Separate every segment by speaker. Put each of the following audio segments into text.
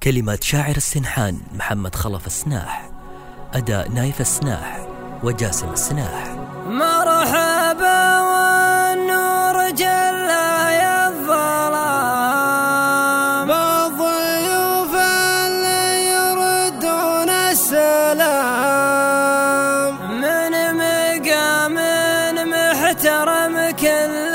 Speaker 1: كلمات شاعر السنحان محمد خلف السناح، أداء نايف السناح وجاسم السناح.
Speaker 2: مرحبا والنور جلى يا الظلام بالضيوف اللي يردون السلام من مقام محترم كل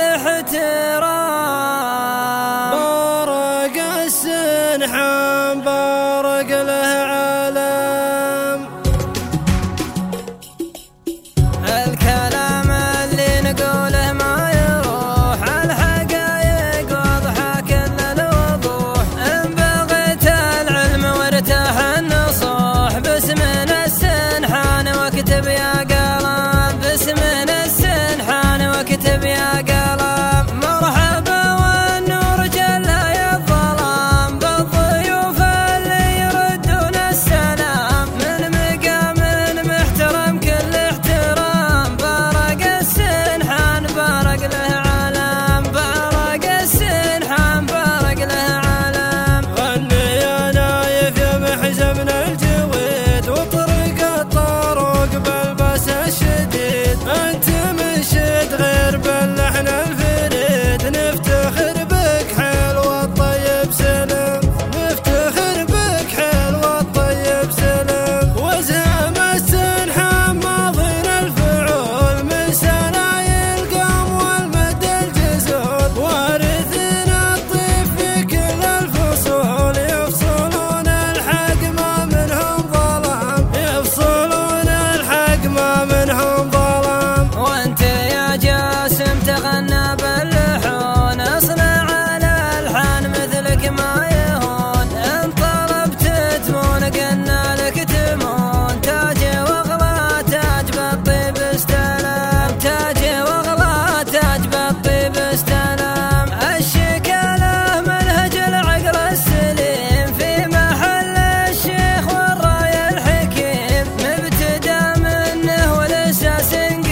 Speaker 2: احترام. بارق السنحان بارق له علام، الكلام اللي نقوله ما يروح، الحقايق واضحة كل الوضوح. إن بغيت العلم وارتاح النصوح باسمنا السنحان واكتب يا قلم، باسمنا السنحان واكتب يا قلم. مرحبا والنور جلى يا الظلام بالضيوف اللي يردون السلام من مقام محترم كل احترام. بارق السنحان بارق له علام، بارق السنحان بارق له علام. غني يا نايف يا محزمنا الجويد وطرق الطرق بالبس الشديد. انت منشد غير باللحن الفريد، نفتخر بك حلو الطيب سلم، نفتخر بك حلو الطيب سلم. وزهم السنحان ماضين الفعول من سنايا القوم والمد الجزول، وارثنا الطيب في كل الفصول. يفصلون الحق ما منهم ظلام، يفصلون الحق ما منهم ظلام. وانت يا جاسم تغنى باللحون، اصنع على الحان مثلك ما يهون. ان طلبت تمون قلنا لك تمون، تاجي واغلى تاج بالطيب استلم، تاجي واغلى تاج بالطيب استلم. الشكاله منهج العقل السليم في محل الشيخ والراي الحكيم، مبتدا منه والاساس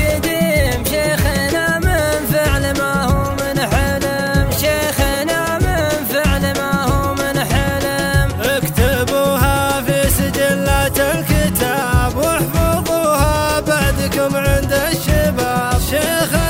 Speaker 2: قديم. شيخنا من فعل ما هو من حلم، شيخنا من فعل ما هو من حلم. اكتبوها في سجلات الكتاب واحفظوها بعدكم عند الشباب. شيخ